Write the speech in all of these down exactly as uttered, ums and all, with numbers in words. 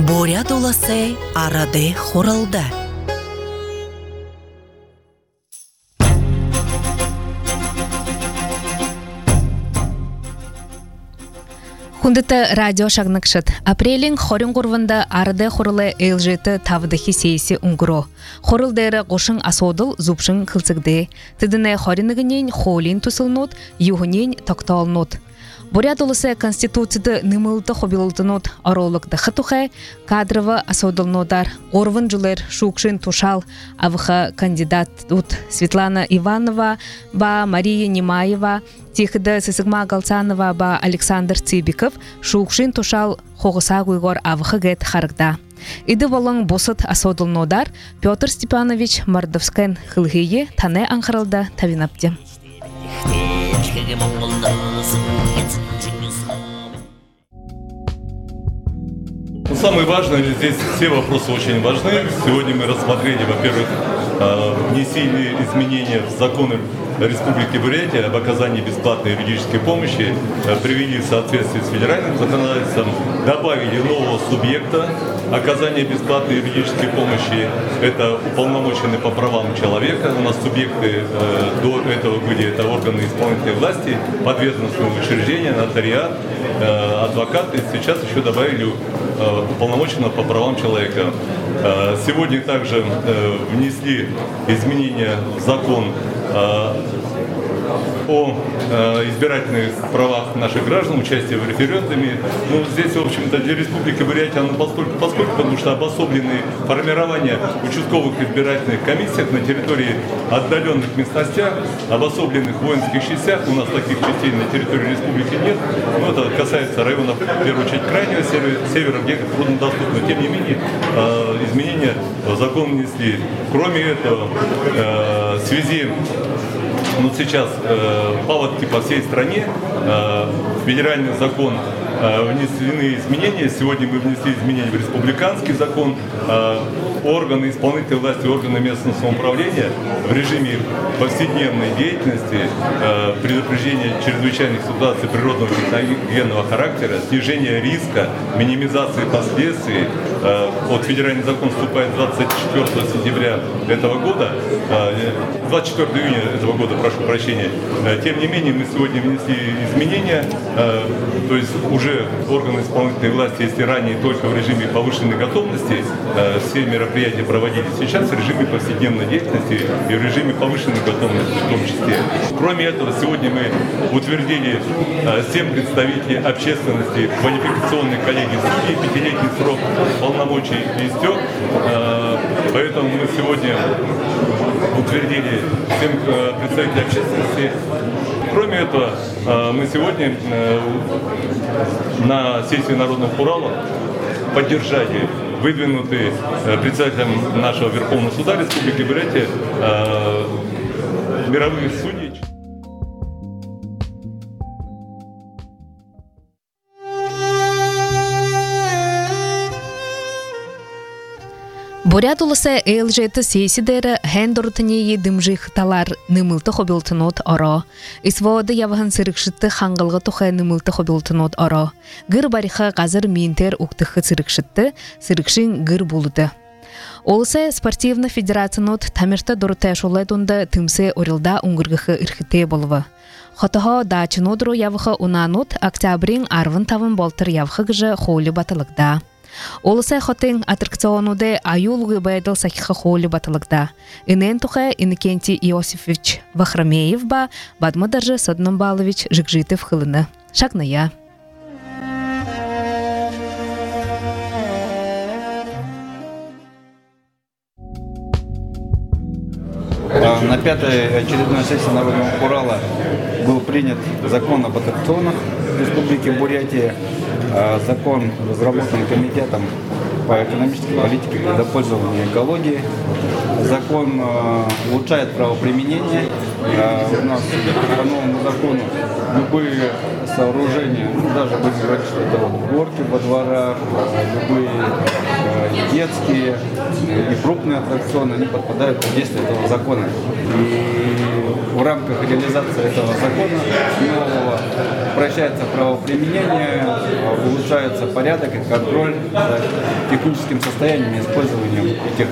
Бурят уласы арады хуралда. Хундыта радио шагнакшыт. Апрелин хорин курванда арады хуралы элжеті тавдахи сейси унгуро. Хорылдары гошын асодыл зубшын кылцыгды. Тыдыны хоринығынен холин тусылнут, юхынен токталнут. Бурят улысы конституцияда нымылты хобилылтынут оролықты хытухай, кадровы асодылнодар, орвын жылыр шукшин тушал, авыха кандидат ут Светлана Иванова, ба Мария Немаева, Тихыда Сысыгма Галцанова, ба Александр Цибиков, шукшин тушал хоғыса гуйгор авыха гэт харыгда. Иды болың босыт асодылнодар Петр Степанович Мордовскайн хылгые тане аңқырылда тавинапте. Ну, самое важное, здесь все вопросы очень важны. Сегодня мы рассмотрели, во-первых, внесение изменения в законы Республики Бурятия об оказании бесплатной юридической помощи, привели в соответствии с федеральным законодательством, добавили нового субъекта оказания бесплатной юридической помощи. Это уполномоченный по правам человека. У нас субъекты э, до этого были это органы исполнительной власти, подведомственные учреждения, нотариат, э, адвокаты. Сейчас еще добавили э, уполномоченного по правам человека. Э, сегодня также э, внесли изменения в закон э, о э, избирательных правах наших граждан, участие в референдуме. Ну, здесь, в общем-то, для Республики Бурятия, оно поскольку, поскольку, потому что обособленные формирования участковых избирательных комиссиях на территории отдаленных местностях, обособленных воинских частях, у нас таких частей на территории Республики нет, но это касается районов, в первую очередь, крайнего севера, севера где труднодоступно. Тем не менее, э, изменения в закон внесли. Кроме этого, э, в связи Ну, сейчас э, паводки по всей стране, э, федеральный закон э, внесены изменения. Сегодня мы внесли изменения в республиканский закон. Э, органы исполнительной власти, органы местного самоуправления в режиме повседневной деятельности, э, предупреждения чрезвычайных ситуаций природного и техногенного характера, снижения риска, минимизации последствий. Э, вот федеральный закон вступает двадцать четвёртого сентября этого года, э, двадцать четвёртого июня этого года, прошу прощения. Тем не менее, мы сегодня внесли изменения, то есть уже органы исполнительной власти, если ранее только в режиме повышенной готовности, все мероприятия проводились сейчас в режиме повседневной деятельности и в режиме повышенной готовности в том числе. Кроме этого, сегодня мы утвердили семь представителей общественности квалификационной коллегии судей, пятилетний срок полномочий истек, поэтому мы сегодня утвердили семь представителей общественности. Кроме этого, мы сегодня на сессии Народного Хурала поддержали выдвинутые председателем нашего Верховного суда Республики Бурятия мировые судьи. Бурят улысы элжеті сесидері хәндұртынеyi дымжихталар нымылты хобилтынот оро. Исводы явыхын сырыкшытты хаңғылғы тұхай нымылты хобилтынот оро. Гыр бариха қазыр мейнтер уқтықы сырыкшытты, сырыкшын гыр болуды. Олысы спортивны федерациянот тамирта дұрытай шолайдунда тымсы орилда уңгыргықы ирхите болуы. Хотыға дачынодыру явыхы унанот октябрин арвын тавын болтыр явыхы гыжы холі батылықда. Олысы хотын аттракционуды аюлғы байдыл сақиқы холі батылықда. Инен тұқы Иннокентий Иосифович Вахрамеев ба Бадмыдаржы Содномбалович Жикжитов хылыны. Шагная. На пятой очередной сессии Народного Хурала был принят закон об аттракционах Республики Бурятия. Закон разработан комитетом по экономической политике и водопользования и экологии. Закон улучшает правоприменение. У нас по новому закону любые сооружения, ну, даже будем говорить, что это вот горки во дворах, любые детские и крупные аттракционы, они подпадают под действие этого закона. И в рамках реализации этого закона нового упрощается правоприменение, улучшается порядок и контроль за техническим состоянием и использованием этих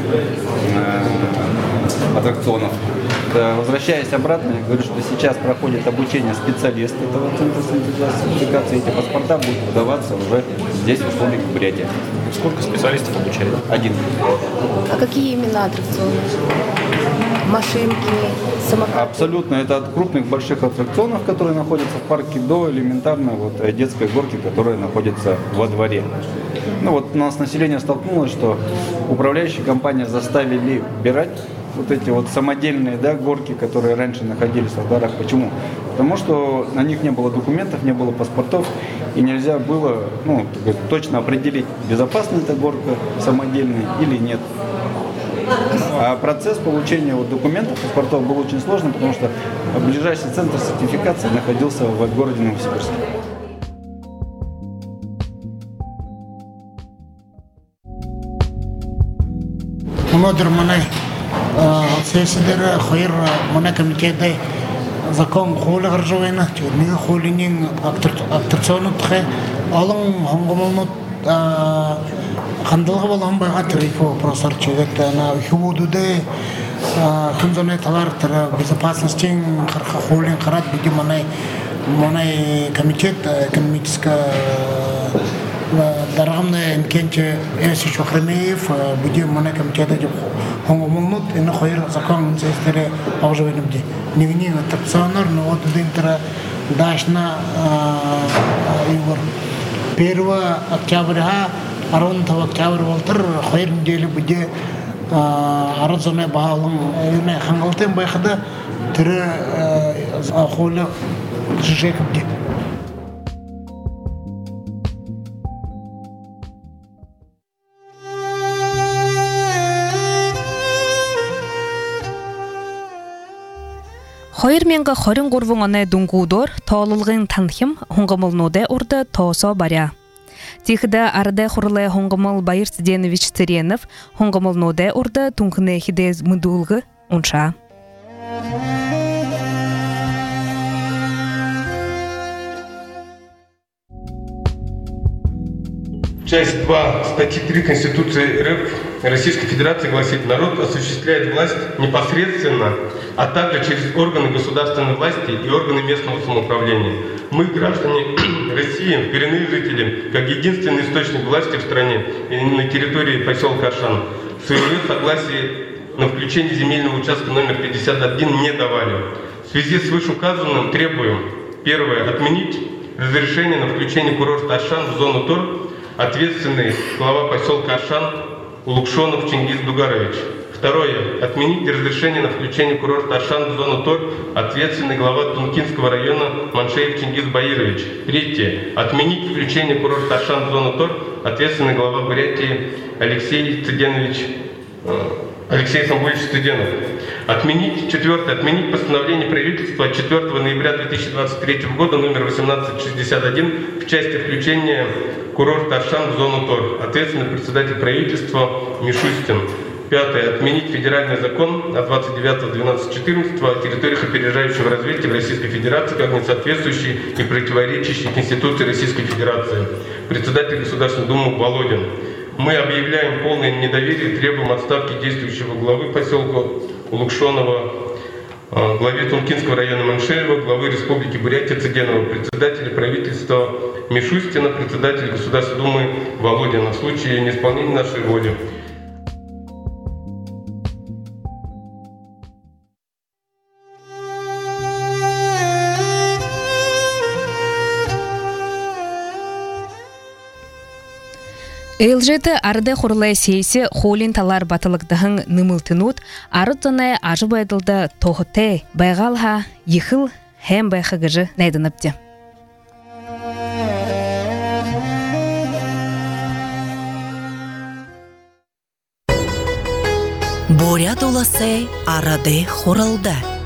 э, аттракционов. Да, возвращаясь обратно, я говорю, что сейчас проходит обучение специалистов этого центра сертификации. Эти паспорта будут выдаваться уже здесь, в Республике Бурятия. Сколько специалистов обучает? Один. А какие именно аттракционы? Машинки, самокаты? Абсолютно. Это от крупных больших аттракционов, которые находятся в парке, до элементарной вот, детской горки, которая находится во дворе. Ну вот у нас население столкнулось, что управляющие компании заставили убирать вот эти вот самодельные, да, горки, которые раньше находились в дворах. Почему? Потому что на них не было документов, не было паспортов, и нельзя было, ну, точно определить, безопасна эта горка самодельная или нет. А процесс получения вот документов, паспортов был очень сложный, потому что ближайший центр сертификации находился в городе Новосибирске. Модер Манай, сессидер Хойр Манай комитеты закон холи гаржавайна, чуднига холинин аттракционы тхе, алың хонгомолнут хандалга болған байға трейфо вопросар чегет на хубудуде күнзоне талар тара безопасностен харха холин харат биди Манай Манай комитет экономическая даргамна инкенче Эсич Вахрамеев биди Манай комитета деп хонгомолнут ина хойр закон сестере авжавайным ди нигни аттракционар но вот дентра дашна югор первого октября аронтова октябрь волтыр хойр неделе биди аразоне баалың эне хангалтен байхада тире холы жекіп ди. Хойр менга хорин гурвун аны дунгудор тоолулгын танхим хонгомолнуде урда тоосо баря. Тихда арде хурле хонгомол Байыр Циденович Циренов хонгомолнуде урда тунхне хидез мудулгы унша. Часть два статьи три Конституции РФ Российской Федерации гласит: народ осуществляет власть непосредственно, а также через органы государственной власти и органы местного самоуправления. Мы, граждане России, коренные жители, как единственный источник власти в стране и на территории поселка Ашан, своего согласия на включение земельного участка номер пятьдесят один не давали. В связи с вышеуказанным требуем: первое, отменить разрешение на включение курорта Ашан в зону ТОР, ответственный глава поселка Ашан Улукшонов Чингиз Дугарович. Второе. Отменить разрешение на включение курорта Ашан в зону ТОР, ответственный глава Тункинского района Маншеев Чингиз Баирович. Третье. Отменить включение курорта Ашан в зону ТОР, ответственный глава Бурятии Алексей Циденович, Алексей Самбуевич Циденов. Отменить, четвертое, отменить постановление правительства от четвёртого ноября две тысячи двадцать третьего года номер восемнадцать шестьдесят один в части включения курорта Ашан в зону ТОР, ответственный председатель правительства Мишустин. Пятое. Отменить федеральный закон от двадцать девятого двенадцатого четырнадцатого о территориях опережающего развития в Российской Федерации как не соответствующий и противоречащий Конституции Российской Федерации. Председатель Государственной Думы Володин. Мы объявляем полное недоверие и требуем отставки действующего главы поселка Улукшонова, главе Тункинского района Маншеева, главы Республики Бурятия Циденова, председателя правительства Мишустина, председателя Государственной Думы Володина в случае неисполнения нашей воли. Элжеті арыды құрлай сейсі холин талар батылықдығын нымылтынут, арыдыны ажы байдылды тоғыты байғалға ехіл хәм байқығыжы найдыныпты. Бурят уласы арады хуралда.